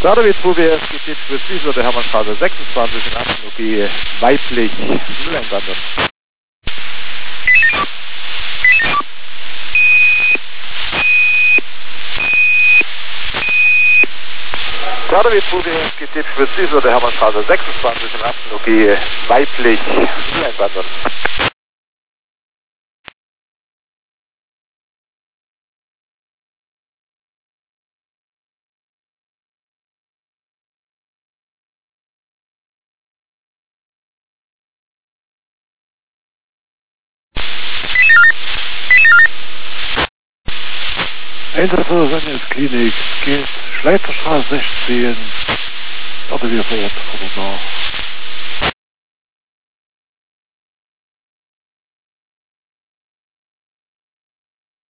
Radowitz, wo wir steht für Süßer der Hermannstraße 26 in Achtung, weiblich Mülleinwandern. Radowitz, wo wir steht für Süßer der Hermannstraße 26 in Achtung, weiblich Mülleinwandern. Einsatzorder Klinik geht Schleiterstraße 16, Radowitz vor Ort oder da.